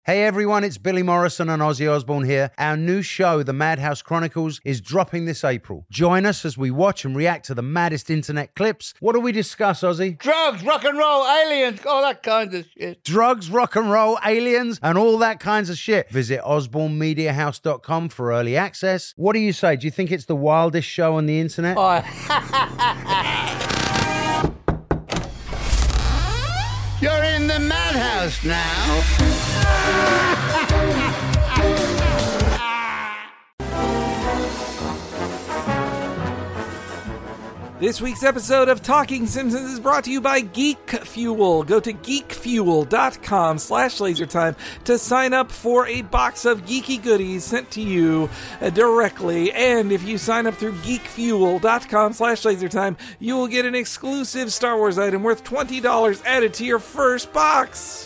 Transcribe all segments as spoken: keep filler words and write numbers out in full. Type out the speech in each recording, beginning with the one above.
Hey everyone, it's Billy Morrison and Ozzy Osbourne here. Our new show, The Madhouse Chronicles, is dropping this April. Join us as we watch and react to the maddest internet clips. What do we discuss, Ozzy? Drugs, rock and roll, aliens, all that kind of shit. Drugs, rock and roll, aliens, and all that kinds of shit. Visit osborne media house dot com for early access. What do you say? Do you think it's the wildest show on the internet? Oh. You're in the madhouse now. This week's episode of Talking Simpsons is brought to you by Geek Fuel. Go to geekfuel.com slash lasertime to sign up for a box of geeky goodies sent to you directly. And if you sign up through geekfuel.com slash lasertime, you will get an exclusive Star Wars item worth twenty dollars added to your first box.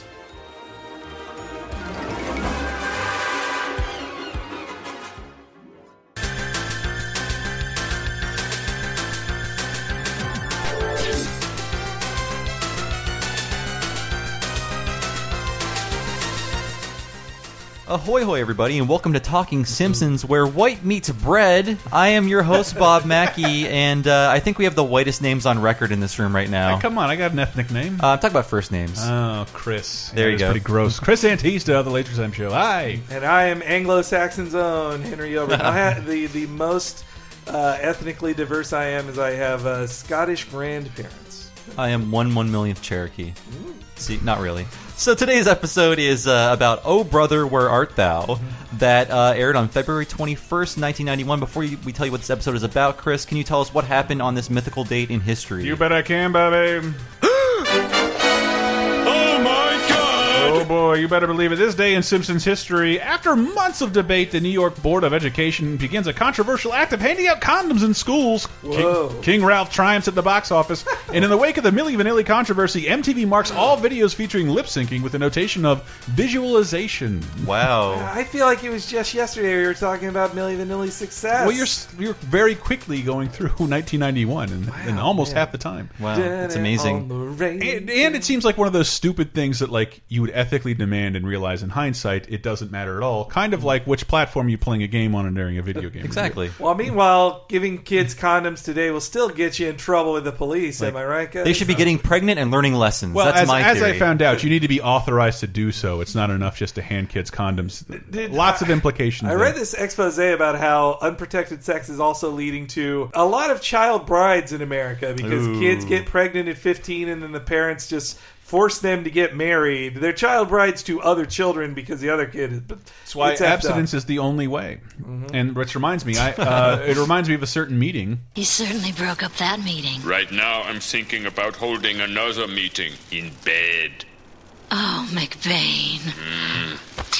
Ahoy hoy everybody, and welcome to Talking Simpsons, where white meets bread. I am your host, Bob Mackey, and uh, I think we have the whitest names on record in this room right now. Hey, come on, I got an ethnic name. Uh, I'm talking about first names. Oh, Chris. There yeah, you go. Pretty gross. Chris Antista of the Laser Time Show. Hi. And I am Anglo-Saxon's own Henry Over. I have the, the most uh, ethnically diverse I am is I have uh, Scottish grandparents. I am one one millionth Cherokee. Ooh. See, not really. So today's episode is uh, about Oh Brother, Where Art Thou? Mm-hmm. That uh, aired on February twenty-first, nineteen ninety-one. Before you, we tell you what this episode is about, Chris, can you tell us what happened on this mythical date in history? You bet I can, baby. Oh boy, you better believe it. This day in Simpsons history, after months of debate, the New York Board of Education begins a controversial act of handing out condoms in schools. King, King Ralph triumphs at the box office. And in the wake of the Milli Vanilli controversy, M T V marks all videos featuring lip syncing with the notation of visualization. Wow. I feel like it was just yesterday we were talking about Milli Vanilli's success. Well, you're, you're very quickly going through nineteen ninety-one and, wow, and almost yeah. half the time. Wow, that's amazing. And, and it seems like one of those stupid things that like you would ethically demand and realize in hindsight it doesn't matter at all. Kind of like which platform you're playing a game on and during a video game. Exactly. Well, meanwhile, giving kids condoms today will still get you in trouble with the police. Like, am I right, guys? They should be getting pregnant and learning lessons. Well, That's as, my as theory. I found out, you need to be authorized to do so. It's not enough just to hand kids condoms. Did, Lots I, of implications. I there. read this expose about how unprotected sex is also leading to a lot of child brides in America because Ooh. kids get pregnant at fifteen and then the parents just force them to get married. They're child brides to other children because the other kid is. That's why abstinence is the only way. Mm-hmm. And which reminds me, I, uh, it reminds me of a certain meeting. He certainly broke up that meeting. Right now, I'm thinking about holding another meeting in bed. Oh, McBain. Mm.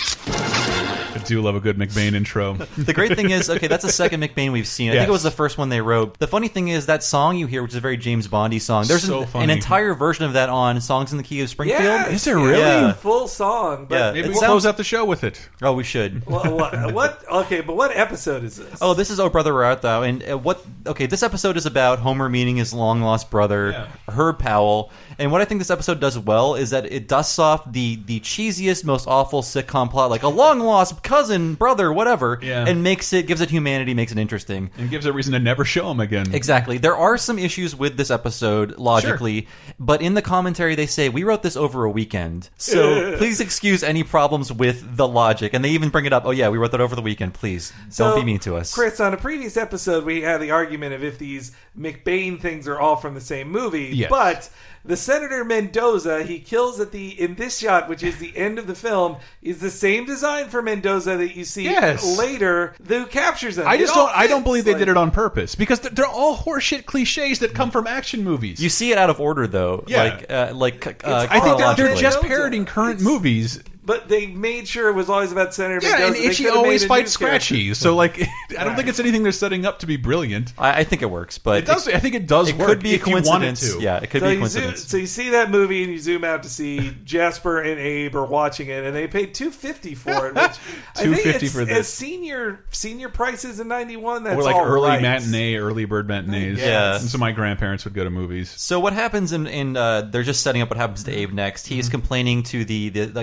I do love a good McBain intro. The great thing is, okay, that's the second McBain we've seen. I yes. think it was the first one they wrote. The funny thing is that song you hear, which is a very James Bondy song, there's so an, an entire version of that on Songs in the Key of Springfield. Yes, is there really? Yeah. A full song. But Yeah. Maybe It we'll sounds- close out the show with it. Oh, we should. what, what, what? Okay, but what episode is this? Oh, this is Oh Brother, Where Art Thou? And uh, what? Okay, this episode is about Homer meeting his long lost brother, Yeah. Herb Powell. And what I think this episode does well is that it dusts off the the cheesiest, most awful sitcom plot, like a long lost cousin, brother, whatever, Yeah. and makes it gives it humanity, makes it interesting. And gives a reason to never show him again. Exactly. There are some issues with this episode, logically, sure. but in the commentary they say, we wrote this over a weekend, so please excuse any problems with the logic. And they even bring it up, oh yeah, we wrote that over the weekend, please. So, don't be mean to us. Chris, on a previous episode, we had the argument of if these McBain things are all from the same movie, Yes. but the Senator Mendoza he kills at the in this shot, which is the end of the film, is the same design for Mendoza that you see Yes. later who captures him. I It just all don't. I don't fits, believe they like- did it on purpose because they're, they're all horseshit cliches that come from action movies. You see it out of order, though. Yeah. Like, uh, like uh, I think they're, they're chronologically. just parroting current It's- movies. But they made sure it was always about Senator Yeah, Mendoza. and They Itchy could've always made a fights new Scratchy, character. so like, I don't think it's anything they're setting up to be brilliant. I, I think it works, but It does. I think it does It work could be a if you want it coincidence. to. Yeah, it could So be a you, zoom, coincidence. so you see that movie and you zoom out to see Jasper and Abe are watching it, and they paid two fifty for it. Which I think two fifty it's, for this. as senior senior prices in ninety-one. That's Or like all early right. matinee, early bird matinees. Yeah. And so my grandparents would go to movies. So what happens in, in uh, they're just setting up what happens to Abe next. He's Mm-hmm. complaining to the, the like just a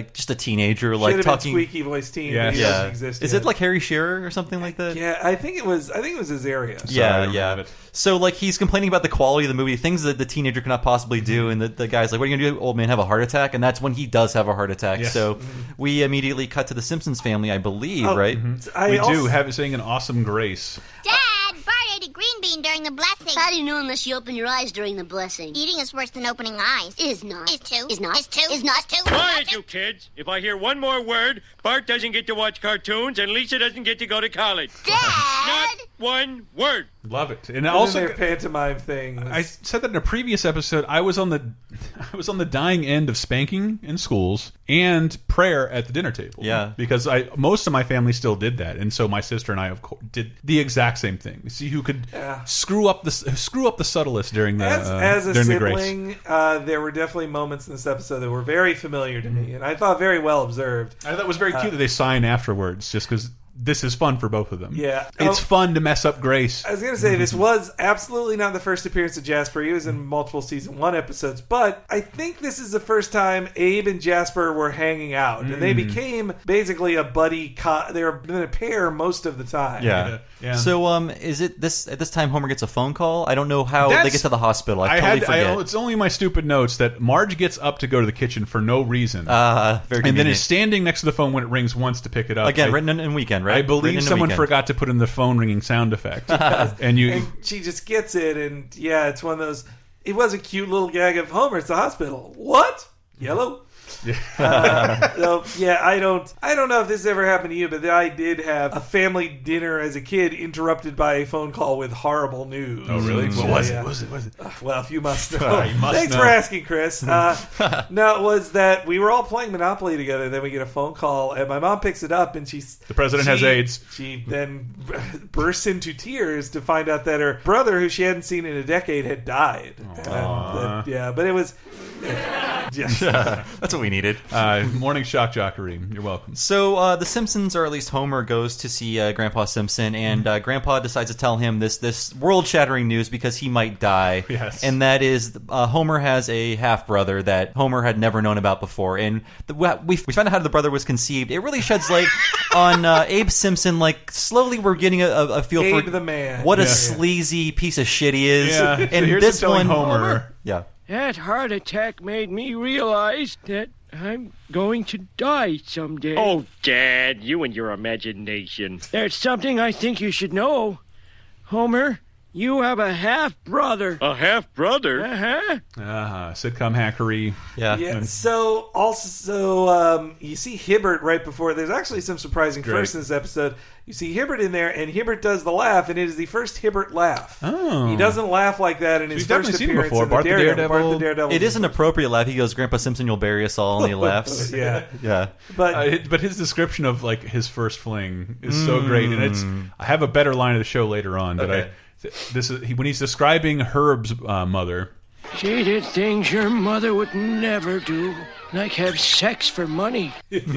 teenager, Should like have talking. been squeaky voice teen. Yes. But he Yeah, doesn't exist is yet. it like Harry Shearer or something like that? Yeah, I think it was. I think it was Azaria. Sorry, I Yeah, don't yeah. have it. So like he's complaining about the quality of the movie, things that the teenager cannot possibly do, and the, the guy's like, "What are you gonna do, old man? Have a heart attack?" And that's when he does have a heart attack. Yes. So we immediately cut to the Simpsons family, I believe, Oh, right? I we also, do have it saying an awesome grace. Dad, Bart ate a green bean during the blessing. How do you know unless you open your eyes during the blessing? Eating is worse than opening eyes. Is not. Is two. Is not. Is two. Is not. Is two. Quiet, you kids. If I hear one more word, Bart doesn't get to watch cartoons and Lisa doesn't get to go to college. Dad! Not one word. Love it. And and also, then their pantomime thing. was- I said that in a previous episode. I was on the, I was on the dying end of spanking in schools and prayer at the dinner table. Yeah. because I most of my family still did that, and so my sister and I, of course, did the exact same thing. See who could Yeah. screw up the screw up the subtlest during the As, uh, as a during the grace. sibling, uh, there were definitely moments in this episode that were very familiar to me, and I thought very well observed. I thought it was very cute that they sign afterwards, just because this is fun for both of them. Yeah. it's Oh. fun to mess up Grace. I was going to say, this was absolutely not the first appearance of Jasper. He was in multiple season one episodes, but I think this is the first time Abe and Jasper were hanging out, and they became basically a buddy. Co- they were in a pair most of the time. Yeah. Yeah. So, um, is it this at this time Homer gets a phone call? I don't know how they That's- get to the hospital. I, I totally had. forget. I, it's only my stupid notes that Marge gets up to go to the kitchen for no reason, uh, very and then convenient. is standing next to the phone when it rings once to pick it up. Again, I, written in, in weekend, right? I Written believe in someone weekend. forgot to put in the phone ringing sound effect, and you. And she just gets it, and yeah, it's one of those. It was a cute little gag of Homer. It's the hospital. What? Yellow? uh, so, yeah, I don't. I don't know if this ever happened to you, but I did have a family dinner as a kid interrupted by a phone call with horrible news. Oh really? What Yeah, was yeah. it? What was it? What was it? Uh, Well, if you must know. You must Thanks know. for asking, Chris. Uh, no, it was that we were all playing Monopoly together. Then we get a phone call, and my mom picks it up, and she's The president has she- AIDS. She then bursts into tears to find out that her brother, who she hadn't seen in a decade, had died. And that- yeah, but it was. Yes. That's what we needed. Uh, morning shock jockery. You're welcome. So uh, the Simpsons, or at least Homer, goes to see uh, Grandpa Simpson, and uh, Grandpa decides to tell him this this world-shattering news because he might die. Yes. And that is uh, Homer has a half-brother that Homer had never known about before, and the, we we found out how the brother was conceived. It really sheds light on uh, Abe Simpson. Like slowly, we're getting a, a feel Abe for the man. what a Yeah. sleazy piece of shit he is. Yeah. So And here's this him telling one, Homer. yeah. That heart attack made me realize that I'm going to die someday. Oh, Dad, you and your imagination. There's something I think you should know. Homer, you have a half-brother. A half-brother? Uh-huh. Uh, sitcom hackery. Yeah. Yeah. So also, um, you see Hibbert right before. There's actually some surprising Great. first in this episode. You see Hibbert in there, and Hibbert does the laugh, and it is the first Hibbert laugh. Oh. He doesn't laugh like that in his We've first definitely seen him appearance before. in Bart the Daredevil. Bart Daredevil. the Daredevil. It is an appropriate laugh. He goes, "Grandpa Simpson, you'll bury us all," and he laughs. Yeah. Yeah. But Uh, it- but his description of like his first fling is so great, and Mm. it's. I have a better line of the show later on, but Okay. I. th- This is he, when he's describing Herb's uh, mother. She did things your mother would never do, like have sex for money.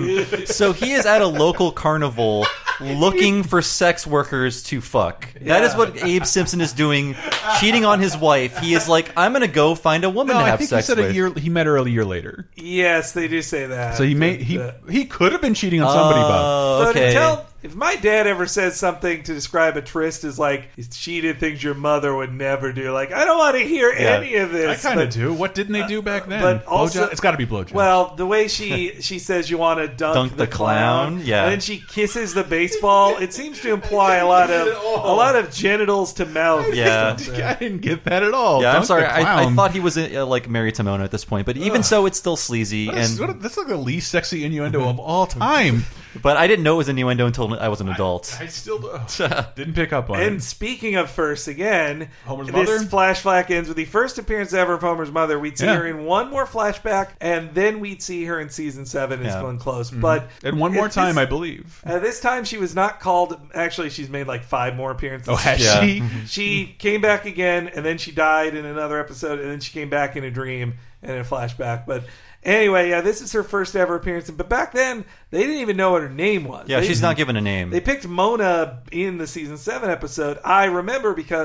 So he is at a local carnival looking for sex workers to fuck. That is what Abe Simpson is doing, cheating on his wife. He is like, I'm going to go find a woman No, to I have think he sex said with. a year. He met her a year later, yes, they do say that. so he may he But, uh, he could have been cheating on somebody. Bob. Oh, But okay. until, if my dad ever says something to describe a tryst as like she did things your mother would never do, like I don't want to hear Yeah. any of I this. kind of but- do. What didn't they do back then? But also, Blowjob? It's got to be blowjob. Well, the way she she says you want to dunk, Dunk the clown, yeah. and then she kisses the baseball. It seems to imply a lot of a lot of genitals to mouth. Yeah. I didn't get that at all. Yeah, I'm Dunk sorry. the I, I clown. thought he was uh, like Mary Timona at this point, but even so, it's still sleazy. That's, And what a- that's like the least sexy innuendo of all time. but I didn't know it was innuendo until I was an adult. I still didn't pick up on And it. speaking of first, again, Homer's this mother? flashback ends with the first appearance ever of Homer's mother. We'd see Yeah. her in one more flashback, and then we'd see her in season seven. It's Yeah. Glenn Close, but And one more at time, this- I believe. Uh, this time she was not called. Actually, she's made like five more appearances. Oh, has Yeah. she? She came back again, and then she died in another episode, and then she came back in a dream and in a flashback. But anyway, yeah, this is her first ever appearance. But back then, they didn't even know what her name was. Yeah, They- she's not given a name. They picked Mona in the season seven episode. I remember because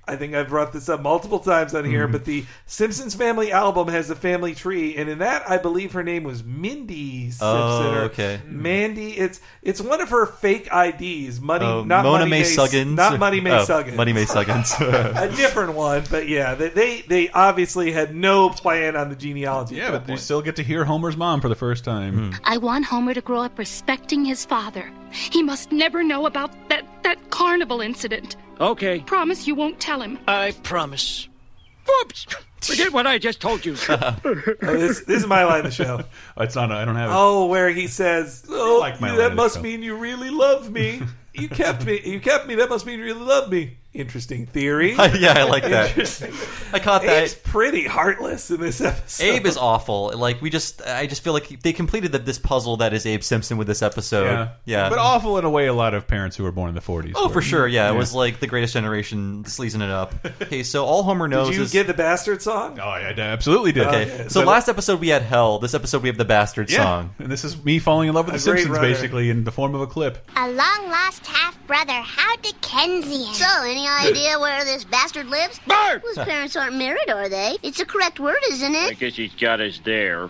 I think I've brought this up multiple times on here, Mhm. but the Simpsons Family album has a family tree, and in that, I believe her name was Mindy Simpson. Oh, or okay. Mandy. It's it's one of her fake I Ds. Money, Oh, not Mona Money May Suggins. not Money May Oh, Suggins. Money May Suggins. A different one, but yeah, they, they they obviously had no plan on the genealogy. Yeah, at but that you point. still get to hear Homer's mom for the first time. I want Homer to grow up respecting his father. He must never know about that, that carnival incident. Okay. Promise you won't tell him. I promise. Oops! Forget what I just told you. Oh, this, this is my line of the show. It's not. I don't have it. Oh, where he says, "Oh, like my line that of the must show. mean you really love me. You kept me. You kept me. That must mean you really love me." Interesting theory. Yeah, I like that. Interesting. I caught that. Abe's pretty heartless in this episode. Abe is awful. Like we just, I just feel like they completed the, this puzzle that is Abe Simpson with this episode. Yeah. yeah. But awful in a way a lot of parents who were born in the forties. Oh, were. for sure. Yeah, it was like the Greatest Generation sleazing it up. Okay, so all Homer knows Did you is get the bastard song? Oh, I absolutely did. okay. Okay. So So- last episode we had Hell. This episode we have the Bastard Yeah. song. And this is me falling in love with A the great Simpsons, runner. basically, in the form of a clip. A long-lost half-brother. How Dickensian. So, any idea where this bastard lives? Bart! His parents aren't married, are they? It's a correct word, isn't I it? guess he's got us there.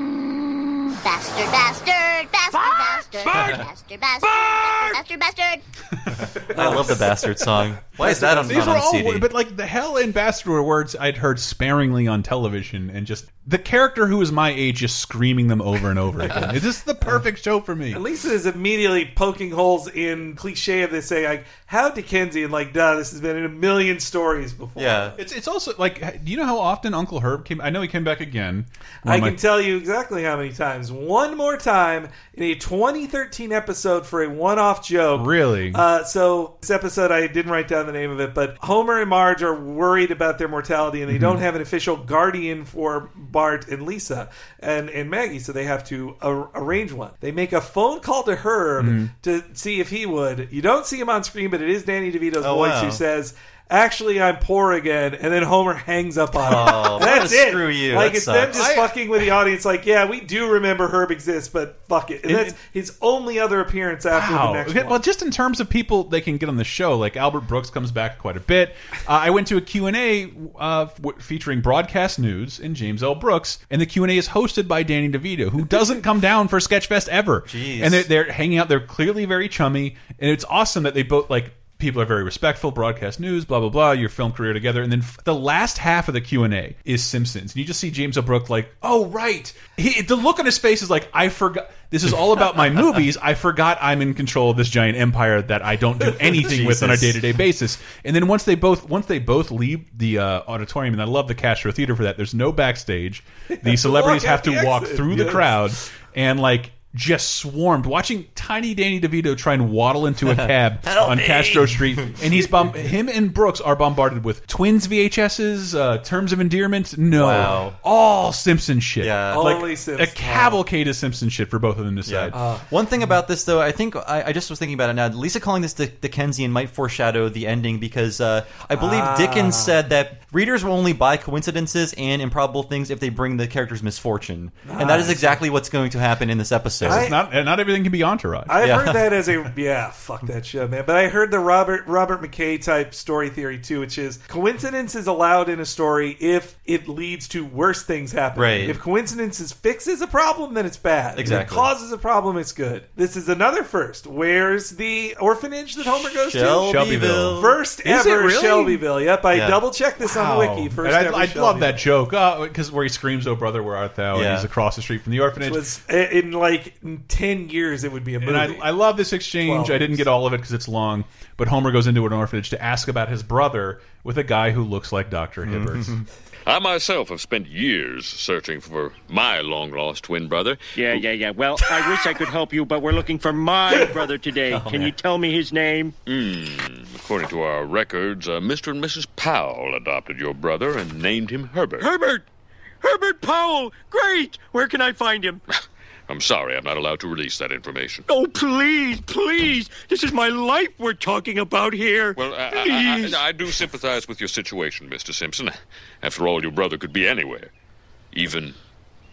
Bastard, bastard, bastard, bastard, bastard, bastard, bastard, bastard. I love the Bastard song. Why is that on, These not were on all, C D? but like the Hell and Bastard were words I'd heard sparingly on television, and just the character who was my age just screaming them over and over again. Is this the perfect show for me? At least it is immediately poking holes in cliche of this saying, like, how Dickensian, like, duh, this has been in a million stories before. Yeah. It's it's also like, do you know how often Uncle Herb came? I know he came back again. One I of my- can tell you exactly how many times. One more time in a twenty thirteen episode for a one-off joke. Really? Uh, so this episode, I didn't write down the name of it, but Homer and Marge are worried about their mortality, and they Mm-hmm. don't have an official guardian for Bart and Lisa and, and Maggie, so they have to ar- arrange one. They make a phone call to Herb Mm-hmm. to see if he would. You don't see him on screen, but it is Danny DeVito's Oh, voice wow. who says, "Actually, I'm poor again," and then Homer hangs up on him. Oh, That's what a it. screw you. Like That it's them sucks. just I- fucking with the audience. Like, yeah, we do remember Herb exists, but fuck it. And It- that's his only other appearance after Wow. the next Okay, one. well, just in terms of people they can get on the show, like Albert Brooks comes back quite a bit. Uh, I went to a Q and A uh, w- featuring broadcast news and James L. Brooks, and the Q and A is hosted by Danny DeVito, who doesn't come down for Sketchfest ever. Jeez. And they're, they're hanging out. They're clearly very chummy, and it's awesome that they both like. People are very respectful, broadcast news, blah, blah, blah, your film career together. And then f the last half of the Q and A is Simpsons. And you just see James L. Brooks like, oh, right. He, the look on his face is like, I forgot. This is all about my movies. I forgot I'm in control of this giant empire that I don't do anything with on a Jesus. day-to-day basis. And then once they both once they both leave the uh, auditorium, and I love the Castro Theater for that, there's no backstage. The celebrities Walk have out to the walk exit. through the Yes. crowd and like just swarmed, watching tiny Danny DeVito try and waddle into a cab on Castro Street, and he's bomb him and Brooks are bombarded with Twins V H S's, uh, Terms of Endearment. No, Wow. all Simpson shit. Yeah. like Only a Simpson. cavalcade of Simpson shit for both of them to decide. Yeah. One thing about this, though, I think I, I just was thinking about it now. Lisa calling this Dick- Dickensian might foreshadow the ending because uh, I believe Ah. Dickens said that readers will only buy coincidences and improbable things if they bring the character's misfortune, and that is exactly what's going to happen in this episode. I- It's not not everything can be Entourage. I've Yeah. heard that as a yeah, fuck that show, man. But I heard the Robert Robert McKay type story theory too, which is coincidence is allowed in a story if it leads to worse things happening. Right. If coincidences fixes a problem, then it's bad. Exactly. If it causes a problem, it's good. This is another first. Where's the orphanage that Homer goes to? Shelbyville. First Is it ever really? Shelbyville. Yep, I Yeah. double checked this on the wiki. First and ever I, I love that Shelbyville. joke because where he screams, "Oh brother, where art thou?" Yeah. and he's across the street from the orphanage. It was in like in ten years it would be a movie. And I, I love this exchange. twelve I didn't get all of it because it's long, but Homer goes into an orphanage to ask about his brother with a guy who looks like Doctor Hibbert. I myself have spent years searching for my long-lost twin brother. Yeah, yeah, yeah. Well, I wish I could help you, but we're looking for my brother today. Oh, Can man. you tell me his name? Hmm. According to our records, uh, Mister and Missus Powell adopted your brother and named him Herbert. Herbert! Herbert Powell! Great! Where can I find him? I'm sorry, I'm not allowed to release that information. Oh, please, please! This is my life we're talking about here. Well, I, I, please. I, I do sympathize with your situation, Mister Simpson. After all, your brother could be anywhere. Even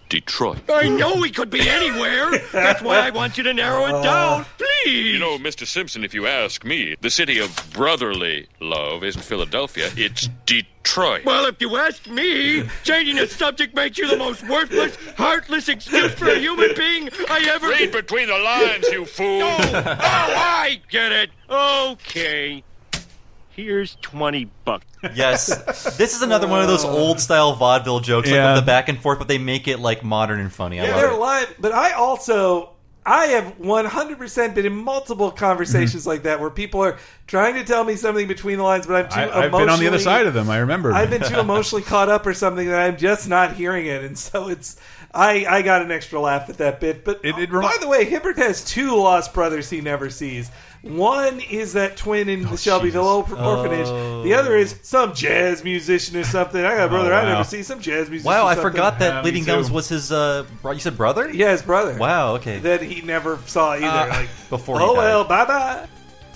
Detroit. I know he could be anywhere. That's why I want you to narrow it down. Please. You know, Mister Simpson, if you ask me, the city of brotherly love isn't Philadelphia, it's Detroit. Well, if you ask me, changing the subject makes you the most worthless, heartless excuse for a human being I ever... Read between the lines, you fool. Oh, oh, I get it. Okay. Here's twenty bucks. Yes. This is another one of those old-style vaudeville jokes, like Yeah. with the back and forth, but they make it, like, modern and funny. I Yeah, love they're it. live, but I also I have one hundred percent been in multiple conversations like that where people are trying to tell me something between the lines, but I'm too I, emotionally... I've been on the other side of them. I remember. I've been too emotionally caught up or something that I'm just not hearing it, and so it's... I, I got an extra laugh at that bit. But It- it by remi- the way, Hibbert has two lost brothers he never sees. One is that twin in the Shelbyville or- orphanage. The other is some jazz musician or something. I got a brother Oh, I wow. never see, some jazz musician. Wow, or I something. forgot that Yeah, me Bleeding too. Gums was his, uh, bro- you said brother? Yeah, his brother. Wow, okay. That he never saw either. Uh, like, Before he oh died. well, bye bye.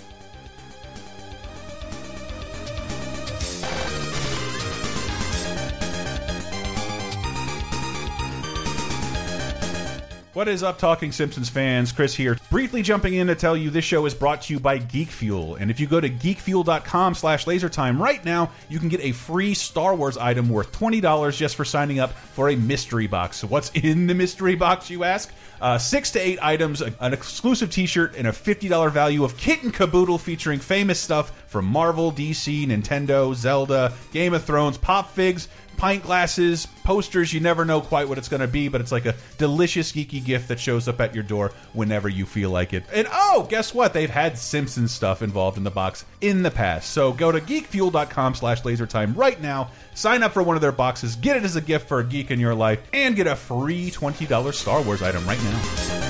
What is up, Talking Simpsons fans? Chris here. Briefly jumping in to tell you this show is brought to you by Geek Fuel. And if you go to geekfuel.com slash lasertime right now, you can get a free Star Wars item worth twenty dollars just for signing up for a mystery box. So what's in the mystery box, you ask? Uh, six to eight items, a- an exclusive t-shirt, and a fifty dollar value of kit and caboodle featuring famous stuff from Marvel, D C, Nintendo, Zelda, Game of Thrones, Pop Figs, pint glasses, posters. You never know quite what it's going to be, but it's like a delicious geeky gift that shows up at your door whenever you feel like it. And oh, guess what? They've had Simpsons stuff involved in the box in the past. So go to geekfuel.com slash lasertime right now, sign up for one of their boxes, get it as a gift for a geek in your life, and get a free twenty dollar Star Wars item right now.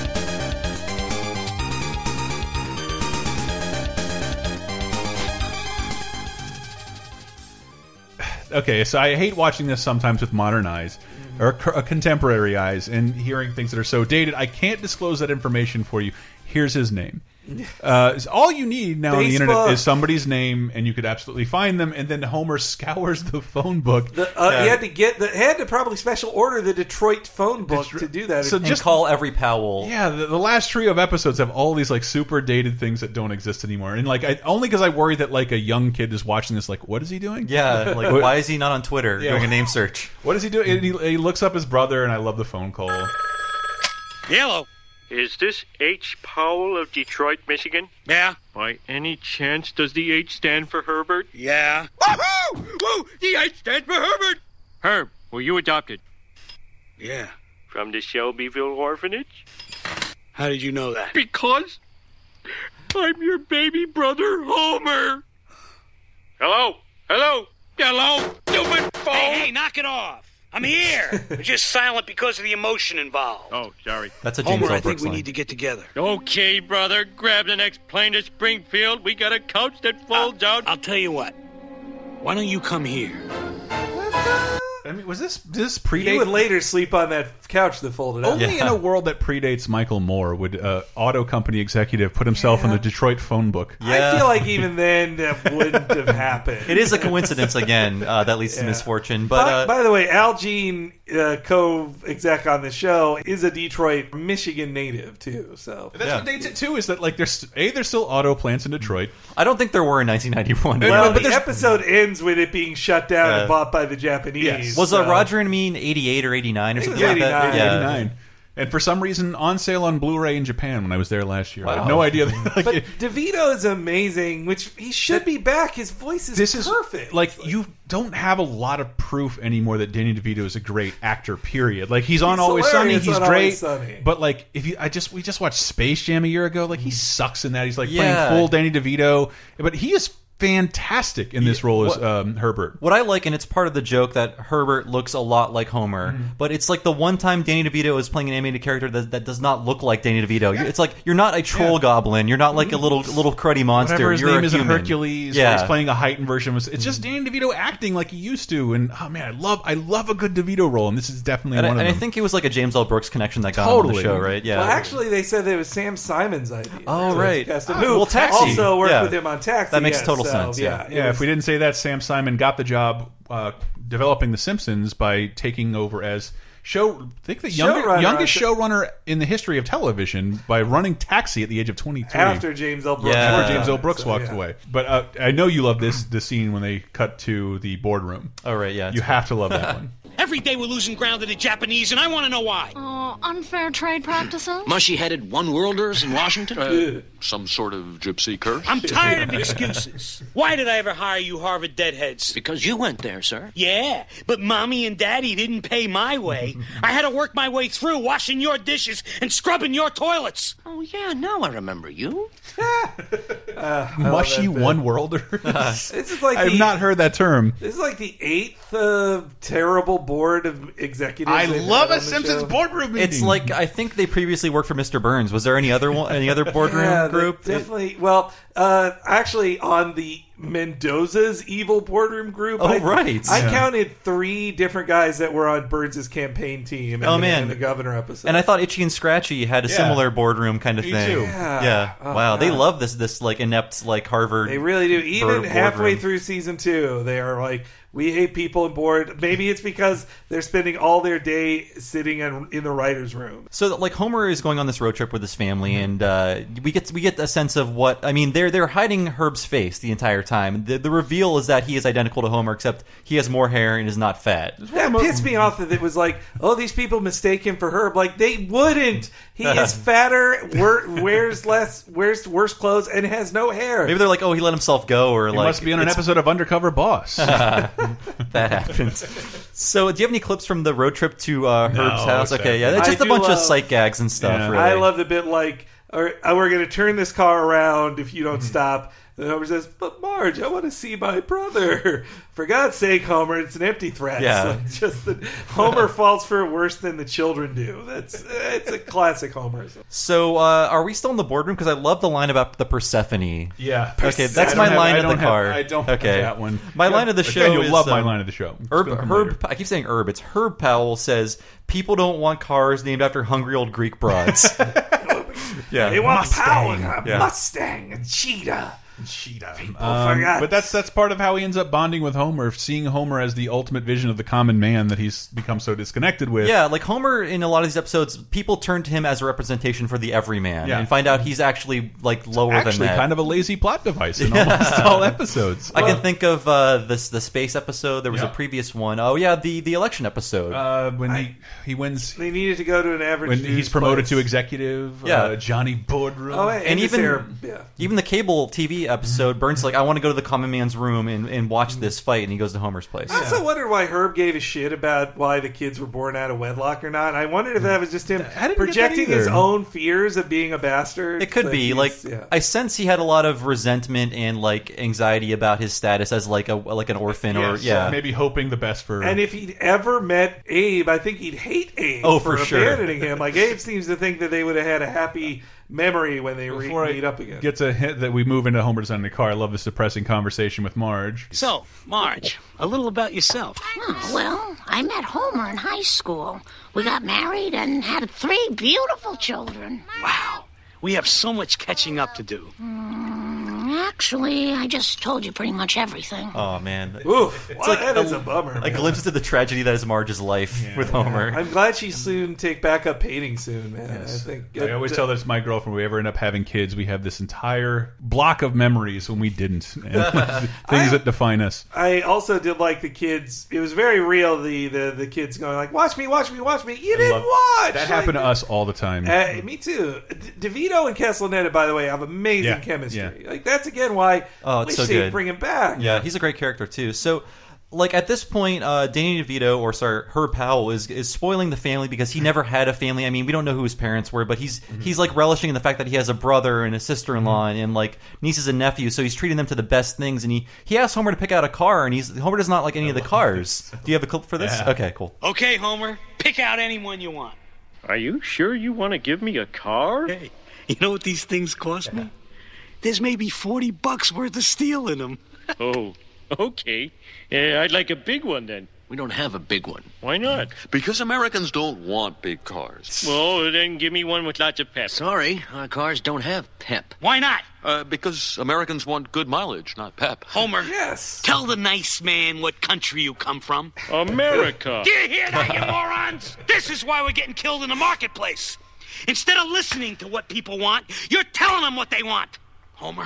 Okay, so I hate watching this sometimes with modern eyes or c- uh, contemporary eyes and hearing things that are so dated. I can't disclose that information for you. Here's his name. Uh, all you need now on the internet Facebook. is somebody's name, and you could absolutely find them. And then Homer scours the phone book. The, uh, Yeah. He had to get the had to probably special order the Detroit phone book to do that. So And just call every Powell. Yeah, the, the last trio of episodes have all these like super dated things that don't exist anymore, and like I, only because I worry that like a young kid is watching this, like, what is he doing? Yeah, like, What- why is he not on Twitter Yeah. doing a name search? What is he doing? And he, he looks up his brother, and I love the phone call. Hello. Is this H. Powell of Detroit, Michigan? Yeah? By any chance, does the H stand for Herbert? Yeah. Woohoo! Woo! The H stands for Herbert! Herb, were you adopted? Yeah. From the Shelbyville orphanage? How did you know that? Because I'm your baby brother, Homer. Hello? Hello? Hello? Stupid phone! Hey, hey, knock it off. I'm here. I'm just silent because of the emotion involved. Oh, sorry. That's a James Homer, L. I think Brooks we line. need to get together. Okay, brother. Grab the next plane to Springfield. We got a couch that folds out. I'll tell you what. Why don't you come here? I mean, was this this He predate? would later sleep on that couch that folded out. Only in a world that predates Michael Moore would uh, auto company executive put himself in the Detroit phone book. Yeah. I feel like even then that wouldn't have happened. It is a coincidence again uh, that leads to Yeah. misfortune. But by, uh, by the way, Al Jean, uh, co-exec on the show, is a Detroit, Michigan native too. So That's Yeah. what dates it too. Is that like there's a there's still auto plants in Detroit. I don't think there were in nineteen ninety-one. well, but the there's- episode ends with it being shut down Yeah. and bought by the Japanese. Yes. Was so. uh, Roger and Me in eighty-eight or eighty-nine or I think something it was like that? eighty-nine. Yeah. eighty-nine. And for some reason, on sale on Blu-ray in Japan when I was there last year. I Wow. had no idea. That, like, But it- DeVito is amazing, which he should be back. His voice is this is perfect. like you don't have a lot of proof anymore that Danny DeVito is a great actor. Period. Like he's on He's Always Sunny, hilarious he's on great. Always Sunny. But like if you, I just we just watched Space Jam a year ago. Like he sucks in that. He's like Yeah. playing full Danny DeVito, but he is fantastic in this role as What- um, Herbert. What I like, and it's part of the joke, that Herbert looks a lot like Homer, Mm-hmm. but it's like the one time Danny DeVito is playing an animated character that, that does not look like Danny DeVito. It's like you're not a troll Yeah. goblin, you're not like a little little cruddy monster. Whatever his you're name a is in human. Hercules, Yeah. or he's playing a heightened version. It's just Danny DeVito acting like he used to, and oh man, I love I love a good DeVito role, and this is definitely And, I, one and of I them. think it was like a James L. Brooks connection that got him on Totally. the show, right? Yeah. Well, actually, they said that it was Sam Simon's idea. Oh, So right. cast him, Ah, who well, Taxi. also worked Yeah. with him on Taxi. That makes yeah, total so, sense, yeah. it Yeah, was- if we didn't say that, Sam Simon got the job uh, developing The Simpsons by taking over as show. Think the younger, Showrunner, youngest I th- showrunner in the history of television by running Taxi at the age of twenty-three. After James L. Brooks. Before Yeah. James L. Brooks So, walked yeah. away. But uh, I know you love this the scene when they cut to the boardroom. Oh right, yeah. You have to love that one. Every day we're losing ground to the Japanese, and I want to know why. Oh, unfair trade practices? Mushy-headed one-worlders in Washington? Uh, some sort of gypsy curse? I'm tired of excuses. Why did I ever hire you Harvard deadheads? Because you went there, sir. Yeah, but Mommy and Daddy didn't pay my way. I had to work my way through, washing your dishes and scrubbing your toilets. Oh, yeah, now I remember you. Uh, I love Mushy that bit. one-worlder? This is like I have the- not heard that term. This is like the eighth uh, terrible board of executives. I they've love had a on the Simpsons show. boardroom meeting. It's like I think they previously worked for Mister Burns. Was there any other one? Any other boardroom Yeah, they group? definitely. Well, uh, actually, on the Mendoza's evil boardroom group. Oh, I, right. I Yeah. counted three different guys that were on Burns' campaign team. In Oh, the, man. in the governor episode. And I thought Itchy and Scratchy had a Yeah. similar boardroom kind of Me thing. too. Yeah. Yeah. Oh, wow. They God. love this this like inept like Harvard. They really do. Even board- halfway boardroom. through season two, they are like, we hate people on board. Maybe it's because they're spending all their day sitting in, in the writer's room. So like Homer is going on this road trip with his family, and uh, we get we get a sense of what I mean. They're they're hiding Herb's face the entire time. The, the reveal is that he is identical to Homer, except he has more hair and is not fat. That pissed me off that it was like, oh, these people mistake him for Herb. Like, they wouldn't. He is fatter, wear, wears less, wears worse clothes, and has no hair. Maybe they're like, oh, he let himself go, or He like must be on an it's- episode of Undercover Boss. that happens. So, do you have any clips from the road trip to uh, Herb's No, house? except- Okay, yeah, it's just I a do bunch love- of sight gags and stuff. Yeah. Really. I love the bit like, or, uh, we're going to turn this car around if you don't Mm-hmm. stop. And Homer says, but Marge, I want to see my brother. For God's sake, Homer, it's an empty threat. Yeah. Like, just that Homer falls for it worse than the children do. That's it's a classic Homer. So, uh, are we still in the boardroom? Because I love the line about the Persephone. Yeah. Okay, that's I my don't have- line I of the don't have- car. I don't have okay. that one. My Yeah, line of the again, show you'll is love my um, line of the show. It's Herb, gonna come Herb, later. I keep saying Herb. It's Herb Powell says people don't want cars named after hungry old Greek broads. yeah, They want Mustang. power, a Yeah. Mustang, a cheetah. Cheetah. People Um, forgot. but that's that's part of how he ends up bonding with Homer, seeing Homer as the ultimate vision of the common man that he's become so disconnected with. Yeah, like Homer in a lot of these episodes, people turn to him as a representation for the everyman, Yeah. and find out he's actually like lower Actually, than that. kind of a lazy plot device in almost all episodes. I can think of uh, this the space episode. There was Yeah. a previous one. Oh yeah, the the election episode. Uh, when he he wins, They needed to go to an average. when Jews he's promoted place. to executive. Yeah. uh, Johnny Boardroom. Oh, and, and his even hair- yeah. even the cable T V episode, Burns like, I want to go to the common man's room and, and watch this fight, and he goes to Homer's place. I also wondered why Herb gave a shit about why the kids were born out of wedlock or not. I wondered if that was just him I didn't get that projecting his either. own fears of being a bastard. It could Like be he's- like yeah. I sense he had a lot of resentment and like anxiety about his status as like a like an orphan or Yes, yeah. maybe hoping the best for. And if he'd ever met Abe, I think he'd hate Abe Oh, for, for sure. abandoning him. Like, Abe seems to think that they would have had a happy memory when they re- Before I meet up again. get to hint that we move into Homer's on the car, I love this depressing conversation with Marge. So, Marge, a little about yourself. Oh, well, I met Homer in high school. We got married and had three beautiful children. Wow, we have so much catching up to do. Mm, actually, I just told you pretty much everything. Oh man, Oof, it's well, like that is a bummer. a man. glimpse into the tragedy that is Marge's life with Homer. I'm glad she soon take back up painting soon, man. I think I always tell this to my girlfriend. When we ever end up having kids, we have this entire block of memories when we didn't, and things that define us. I also did like the kids. It was very real. The the, the kids going like, "Watch me, watch me, watch me." You didn't Love- watch. That Like, happened to us all the time. Uh, me too. D- DeVito and Castellaneta, by the way, have amazing Yeah, chemistry. yeah. Like that's again why Oh, it's we so should good. bring him back. Yeah, he's a great character too. So, like at this point, uh, Danny DeVito or sorry, Herb Powell is is spoiling the family because he never had a family. I mean, we don't know who his parents were, but he's he's like relishing in the fact that he has a brother and a sister-in-law and, and like nieces and nephews. So he's treating them to the best things. And he he asks Homer to pick out a car, and he's Homer does not like any of the cars. Do you have a clip for this? Yeah. Okay, cool. Okay, Homer, pick out any one you want. Are you sure you want to give me a car? Hey, you know what these things cost me? There's maybe forty bucks worth of steel in them. Oh, okay. Uh, I'd like a big one then. We don't have a big one. Why not? Because Americans don't want big cars. Well, then give me one with lots of pep. Sorry, our cars don't have pep. Why not? Uh, because Americans want good mileage, not pep. Homer, Yes. tell the nice man what country you come from. America. Do you hear that, you morons? This is why we're getting killed in the marketplace. Instead of listening to what people want, you're telling them what they want. Homer,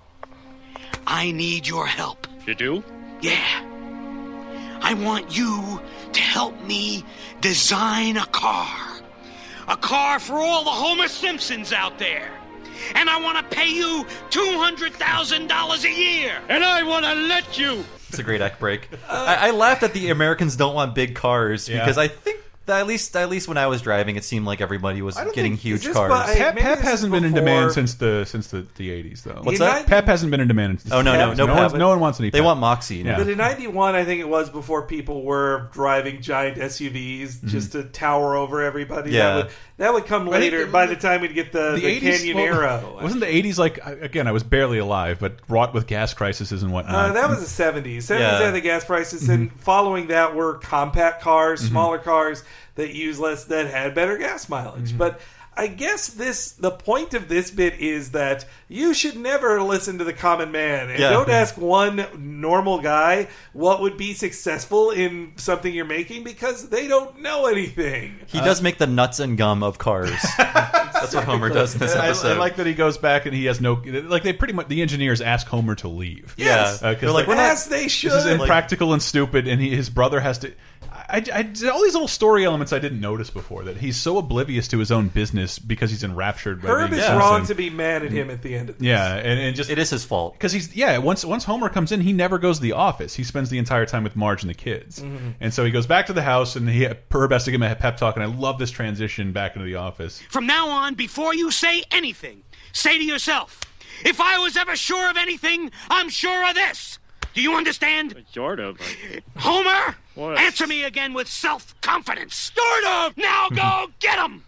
I need your help. You do? Yeah. I want you to help me design a car. A car for all the Homer Simpsons out there. And I want to pay you two hundred thousand dollars a year. And I want to let you. It's a great act break. I, I laughed at the Americans don't want big cars Yeah. because I think that at least at least when I was driving, it seemed like everybody was getting think- huge is this cars. why- Pep, maybe Pep this is hasn't been in before- demand since the since the, the eighties, though. What's In that? nine- Pep hasn't been in demand. Since Oh no no Pep. no! no, Pep. one's, no one wants any. They Pep. want Moxie. Yeah. But in ninety-one, I think it was before people were driving giant S U Vs just to tower over everybody. Yeah. That would, that would come I think later the- by the time we'd get the, the, Canyonero. Well, wasn't the eighties like, again, I was barely alive, but wrought with gas crises and whatnot. Uh, that was the seventies. seventies Yeah. had the gas prices, and following that were compact cars, smaller cars that use less, that had better gas mileage. But I guess this the point of this bit is that you should never listen to the common man. And Yeah. don't ask one normal guy what would be successful in something you're making because they don't know anything. He does make the nuts and gum of cars. That's what Homer does in this I, episode. I like that he goes back and he has no, like, they pretty much, the engineers ask Homer to leave. Yes. Yeah. Uh, 'cause They're like, they're- we're not- As they should. This is Like- impractical and stupid, and he, his brother has to. I, I, I- all these little story elements I didn't notice before. That he's so oblivious to his own business because he's enraptured by Herb being is Simpson. wrong to be mad at him at the end of this. Yeah, and, and just it is his fault. because he's yeah. Once once Homer comes in, he never goes to the office. He spends the entire time with Marge and the kids, Mm-hmm. and so he goes back to the house, and he Herb has to give him a pep talk. And I love this transition back into the office. From now on, before you say anything, say to yourself, if I was ever sure of anything, I'm sure of this. Do you understand? Sort of. Homer, What? answer me again with self-confidence. Sort of. Now go get him.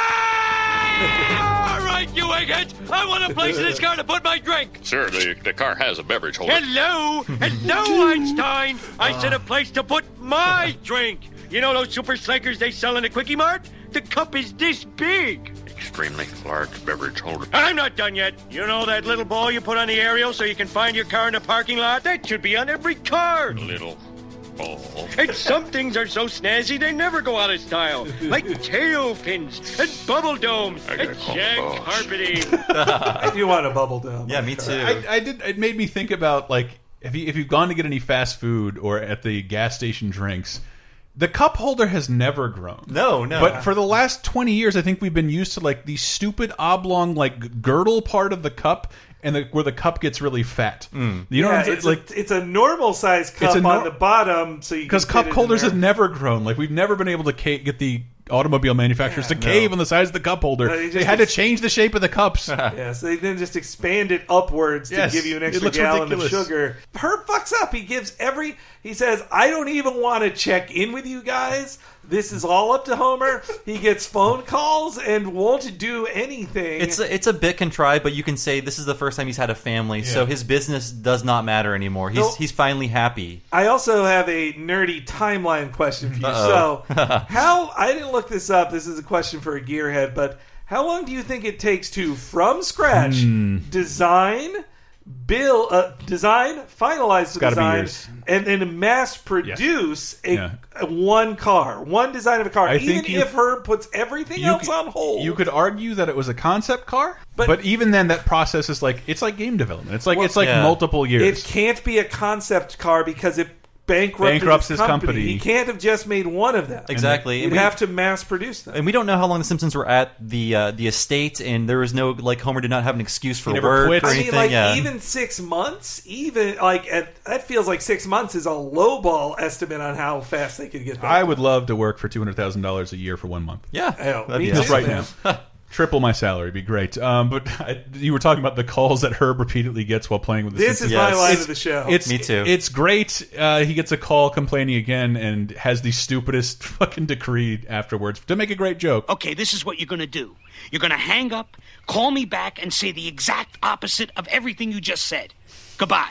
All right, you eggheads. I want a place in this car to put my drink. Sir, the, the car has a beverage holder. Hello. Hello, Einstein. I said a place to put my drink. You know those super slankers they sell in the Quickie Mart? The cup is this big. Extremely large beverage holder. I'm not done yet. You know that little ball you put on the aerial so you can find your car in the parking lot? That should be on every car. Little ball. And some things are so snazzy they never go out of style. Like tail fins and bubble domes I and gotta call shag the boss. carpeting. I do want a bubble dome. Yeah, me too. I, I did. It made me think about like if you if you've gone to get any fast food or at the gas station drinks. The cup holder has never grown. No, no. But for the last twenty years, I think we've been used to like the stupid oblong like girdle part of the cup, and the, where the cup gets really fat. You know Yeah, what I'm saying? it's, Like a, it's a normal size cup It's a nor- on the bottom, so you because can cup fit it in holders there. have never grown. Like we've never been able to ca get the automobile manufacturers to cave on the size of the cup holder. No, they they just had to ex- change the shape of the cups. Yeah, so they then just expand it upwards Yes, to give you an it extra looks gallon ridiculous. of sugar. Herb fucks up. He gives every. He says, "I don't even want to check in with you guys. This is all up to Homer." He gets phone calls and won't do anything. It's a, it's a bit contrived, but you can say this is the first time he's had a family, so Yeah. his business does not matter anymore. He's No. he's finally happy. I also have a nerdy timeline question for you. Uh-oh. So, how I didn't look this up. This is a question for a gearhead, but how long do you think it takes to, from scratch, Hmm. design, build, uh, design, finalize the gotta be design, years. and then mass produce a, Yeah. a one car, one design of a car? I Even think you- if Herb puts everything You else could- on hold, You could argue that it was a concept car, But- but, even then, that process is like it's like game development. It's like Well, it's like yeah. multiple years. it can't be a concept car because it bankrupted Bankrupts his his company. company. He can't have just made one of them. Exactly. You'd And we- have to mass produce them. And we don't know how long the Simpsons were at the uh, the estate, and there was no like Homer did not have an excuse for never work quit. or I I anything. mean, like yeah. even six months, even like at, that feels like six months is a lowball estimate on how fast they could get back. I would love to work for two hundred thousand dollars a year for one month. yeah, Hell, that'd me be too. Just awesome. right now. Triple my salary would be great. Um, but I, you were talking about the calls that Herb repeatedly gets while playing with the This Simpsons. is my Yes. line It's- of the show. It's, Me too. It's great. Uh, he gets a call complaining again and has the stupidest fucking decree afterwards to make a great joke. Okay, this is what you're gonna do. You're gonna hang up, call me back, and say the exact opposite of everything you just said. Goodbye.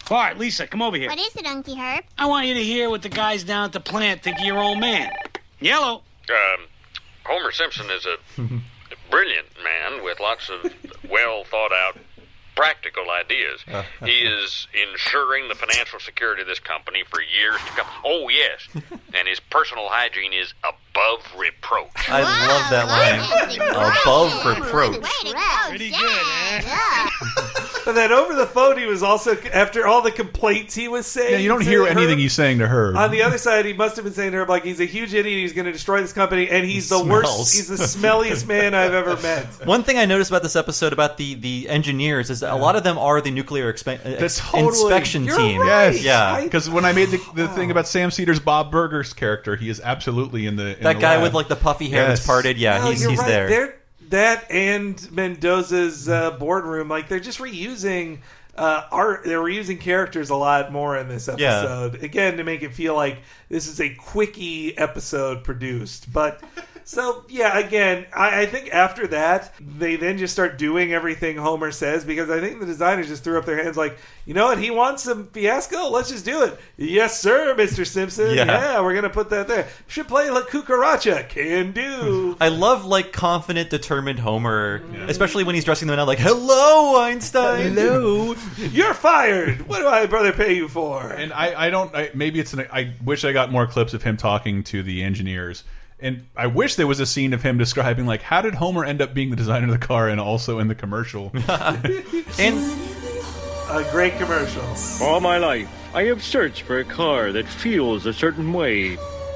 Bart, Lisa, come over here. What is it, Unky Herb? I want you to hear what the guys down at the plant think of your old man. Yellow. Um, Homer Simpson is a brilliant man with lots of well thought out practical ideas. Uh, He is ensuring the financial security of this company for years to come. Oh, yes. And his personal hygiene is above reproach. I love that line. Above reproach. Pretty good, eh? But then over the phone, he was also, after all the complaints he was saying. Yeah, you don't to hear Herb, anything he's saying to her. On the other side, he must have been saying to her, like, he's a huge idiot, he's going to destroy this company, and he's He the smells. worst, he's the smelliest man I've ever met. One thing I noticed about this episode about the, the engineers is that a lot of them are the nuclear expe- That's ex- totally, inspection You're team. right. Yes, Yeah. Because when I made the, the thing about Sam Cedars, Bob Burger's character, he is absolutely in the in That the guy lab. with like the puffy hair Yes. that's parted. Yeah, No, he's you're he's right. there. They're, that and Mendoza's uh, boardroom, like, they're just reusing uh, art. They're reusing characters a lot more in this Yeah. episode. Again, to make it feel like this is a quickie episode produced. But so, yeah, again, I, I think after that, they then just start doing everything Homer says, because I think the designers just threw up their hands like, you know what, he wants some fiasco? Let's just do it. Yes, sir, Mister Simpson. Yeah. Yeah, we're going to put that there. Should play La Cucaracha. Can do. I love like confident, determined Homer, especially when he's dressing them out like, "Hello, Einstein." Hello. You're fired. What do I brother pay you for? And I, I don't. I, maybe it's. An, I wish I got more clips of him talking to the engineers. And I wish there was a scene of him describing, like, how did Homer end up being the designer of the car and also in the commercial? And a great commercial. All my life, I have searched for a car that feels a certain way.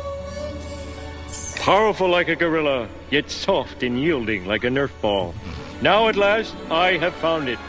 Powerful like a gorilla, yet soft and yielding like a Nerf ball. Now at last, I have found it.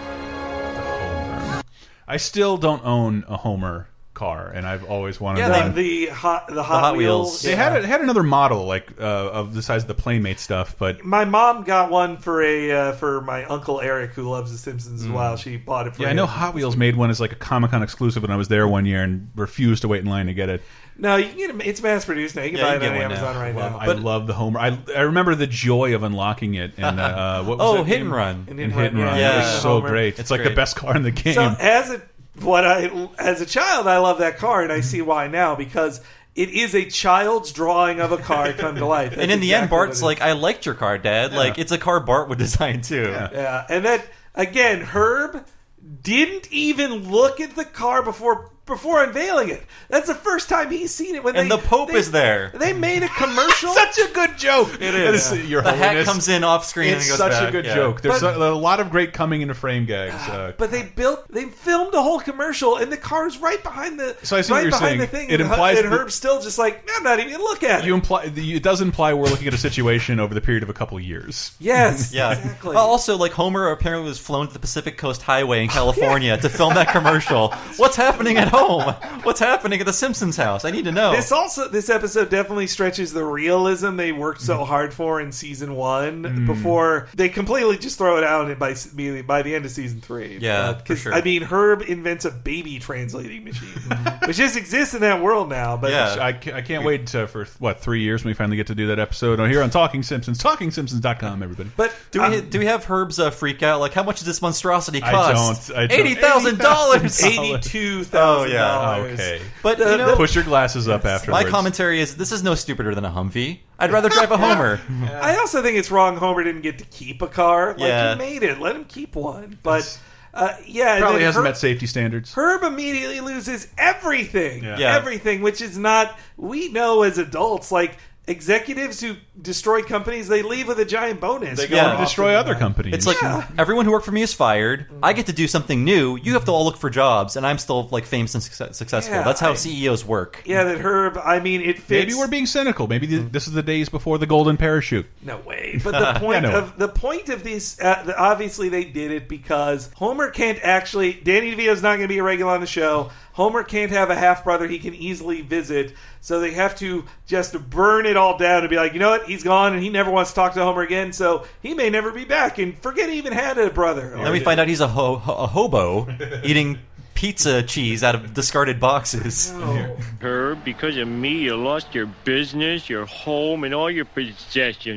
I still don't own a Homer car, and I've always wanted Yeah, one. the, the hot the Hot, Hot Wheels. Wheels. They Yeah. had a, had another model like uh, of the size of the Playmate stuff, but My mom got one for a uh, for my uncle Eric, who loves The Simpsons as well. She bought it for yeah, I him. know Hot Wheels made one as like a Comic Con exclusive when I was there one year and refused to wait in line to get it. No, you can get it. It's mass produced now. You can Yeah, buy you it can on get one Amazon now. right Love- now. I love the Homer. I I remember the joy of unlocking it and uh, what was Oh, that Hit game? and Run. And Hit and Hit and Run, Run. yeah. It was Yeah. so Homer. great. It's like great. the best car in the game. So as a what I as a child, I love that car, and I see why now, because it is a child's drawing of a car come to life. and That's in the end, exactly Bart's what it like, "I liked your car, Dad. Like it's a car Bart would design too." Yeah. is. Yeah, and then again, Herb didn't even look at the car before before unveiling it. That's the first time he's seen it. When And they, the Pope they- is there. They made a commercial. Such a good joke. It is. That Your The hat Holiness. comes in off screen and It's he goes such back. a good Yeah. joke. There's But- a, a lot of great coming into frame gags. Uh, But they built, they filmed the whole commercial, and the car's right behind the, So I see what right you're behind saying. the thing. It and, implies and that- Herb's still just like, I'm not even gonna look at it. you imply it does imply we're looking at a situation over the period of a couple of years. Yes, Yeah. exactly. Well, also, like Homer apparently was flown to the Pacific Coast Highway in California to film that commercial. What's happening at home? What's happening at the Simpsons house? I need to know. This also, this episode definitely stretches the realism they worked so hard for in season one Mm. before they completely just throw it out by by the end of season three. Yeah, for because sure. I mean, Herb invents a baby translating machine, which just exists in that world now. But Yeah. I, ca- I can't wait to, for what three years when we finally get to do that episode on here on Talking Simpsons, talking simpsons dot com. Everybody, but do we um, do we have Herb's uh, freak out? Like, how much does this monstrosity I cost? don't. I don't. Eighty thousand dollars. eighty-two thousand Oh yeah. dollars. Okay, But The- you know, push your glasses up afterwards. my commentary is this is no stupider than a Humvee. I'd rather drive a Homer. I also think it's wrong Homer didn't get to keep a car. Like, Yeah. he made it. Let him keep one. But, uh, yeah. and Probably then hasn't Herb, met safety standards. Herb immediately loses everything. Yeah. Yeah. Everything, which is not, we know as adults, like, executives who destroy companies, they leave with a giant bonus. They go Yeah. on to destroy other companies. It's like Yeah. everyone who worked for me is fired. I get to do something new. You have to all look for jobs, and I'm still like famous and success- successful. Yeah, That's how I- C E Os work. Yeah, that Herb, I mean, it fits. maybe we're being cynical. Maybe th- this is the days before the golden parachute. No way. But the point Yeah, no. of the point of these, uh, the, obviously they did it because Homer can't actually. Danny DeVito's not going to be a regular on the show. Homer can't have a half brother he can easily visit, so they have to just burn it all down and be like, you know what, he's gone and he never wants to talk to Homer again, so he may never be back. And forget he even had a brother. Then we find out he's a, ho- a hobo eating pizza cheese out of discarded boxes. Herb, because of me, you lost your business, your home, and all your possessions.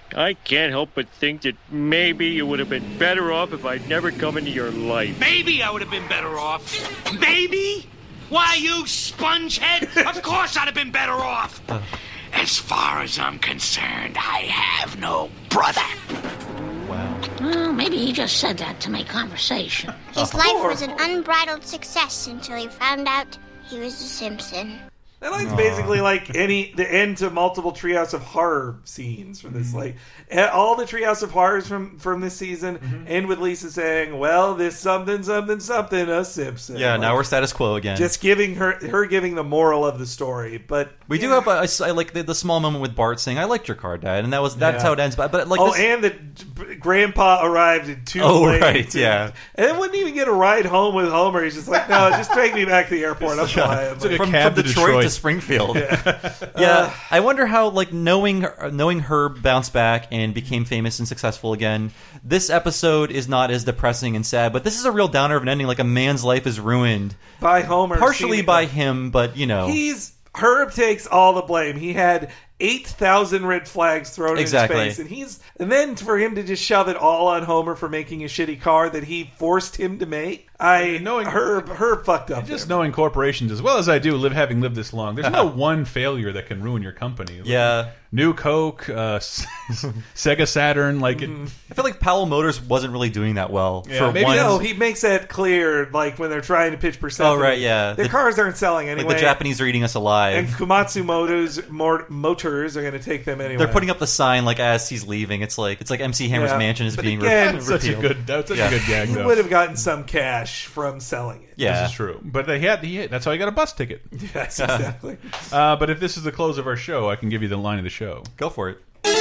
I can't help but think that maybe you would have been better off if I'd never come into your life. Maybe I would have been better off. Maybe? Why, you spongehead? Of course I'd have been better off. As far as I'm concerned, I have no brother. Wow. Well, maybe he just said that to make conversation. His life was an unbridled success until he found out he was a Simpson. That line's basically like any the end to multiple Treehouse of Horror scenes from this. Mm-hmm. Like all the Treehouse of Horrors from from this season mm-hmm. end with Lisa saying, "Well, this something something something a Simpson." Yeah, like, now we're status quo again. Just giving her her giving the moral of the story. But we do know. have a, a, I like the, the small moment with Bart saying, "I liked your car, Dad," and that was that's yeah. how it ends. But, but like, oh, this... and that Grandpa arrived in too oh, late. right, yeah, and then wouldn't even get a ride home with Homer. He's just like, "No, just take me back to the airport. I'm fine." Like, from, from Detroit, Detroit to Springfield. Yeah. yeah, uh, I wonder how like knowing knowing Herb bounced back and became famous and successful again. This episode is not as depressing and sad, but this is a real downer of an ending. Like a man's life is ruined by Homer, partially by him, but you know, he's Herb takes all the blame. He had eight thousand red flags thrown exactly. in his face, and he's and then for him to just shove it all on Homer for making a shitty car that he forced him to make. I knowing Herb, Herb fucked up. Just there. knowing corporations as well as I do, live having lived this long, there's no one failure that can ruin your company. Like, yeah, New Coke, uh, Sega Saturn, like mm-hmm. it. I feel like Powell Motors wasn't really doing that well. Yeah, for maybe one. no. He makes that clear, like when they're trying to pitch Persephone. Oh right, yeah. Their the, cars aren't selling anyway. Like the Japanese are eating us alive. And Komatsu Motors, Motors are going to take them anyway. They're putting up the sign like as he's leaving. It's like it's like M C Hammer's yeah. mansion is but being again, re- such repealed. a good that's such yeah. a good gag. He though. would have gotten some cash from selling it. Yeah, this is true. But they had he that's how he got a bus ticket. Yes, exactly. uh, but if this is the close of our show, I can give you the line of the show. Go for it.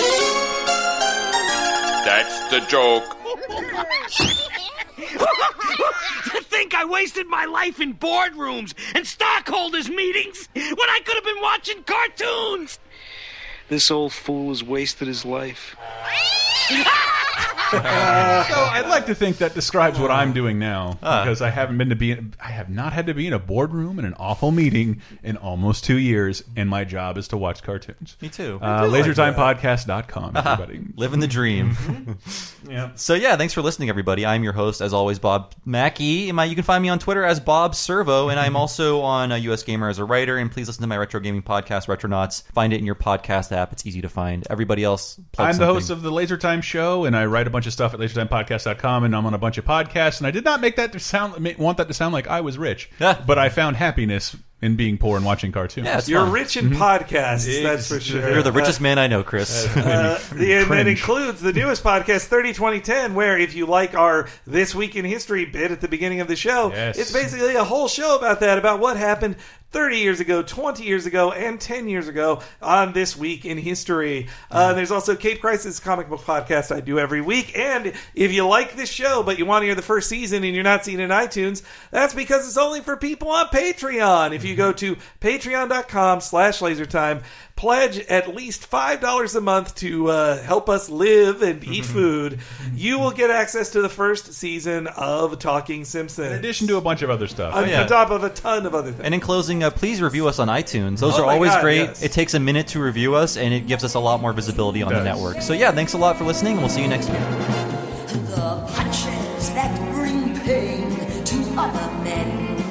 That's the joke. To think I wasted my life in boardrooms and stockholders' meetings when I could have been watching cartoons. This old fool has wasted his life. Uh, so I'd like to think that describes what I'm doing now uh. because I haven't been to be in, I have not had to be in a boardroom in an awful meeting in almost two years, and my job is to watch cartoons. Me too. Uh, laser time podcast dot com, everybody. Living the dream. Yeah. So yeah, thanks for listening, everybody. I'm your host, as always, Bob Mackey. My, you can find me on Twitter as Bob Servo, and I'm also on uh, U S Gamer as a writer. And please listen to my retro gaming podcast, Retronauts. Find it in your podcast app. It's easy to find. Everybody else, plug I'm something. the host of the Laser Time Show, and I write a bunch of stuff at laser time podcast dot com, and I'm on a bunch of podcasts. And I did not make that to sound want that to sound like I was rich, but I found happiness in being poor and watching cartoons. Yeah, You're fun. rich in podcasts, that's for sure. You're the richest uh, man I know, Chris. Uh, the, and that includes the newest podcast, thirty twenty ten, where if you like our This Week in History bit at the beginning of the show, yes. it's basically a whole show about that, about what happened thirty years ago, twenty years ago, and ten years ago on This Week in History. Uh, there's also Cape Crisis comic book podcast I do every week. And if you like this show, but you want to hear the first season and you're not seeing it in iTunes, that's because it's only for people on Patreon. If you go to patreon dot com slash lasertime, pledge at least five dollars a month to uh, help us live and eat food, you will get access to the first season of Talking Simpsons. In addition to a bunch of other stuff. On Oh, yeah. top of a ton of other things. And in closing, uh, please review us on iTunes. Those Oh are my always God, great. yes. It takes a minute to review us, and it gives us a lot more visibility on It the does. network. So yeah, thanks a lot for listening, and we'll see you next week. The punches that bring pain to other men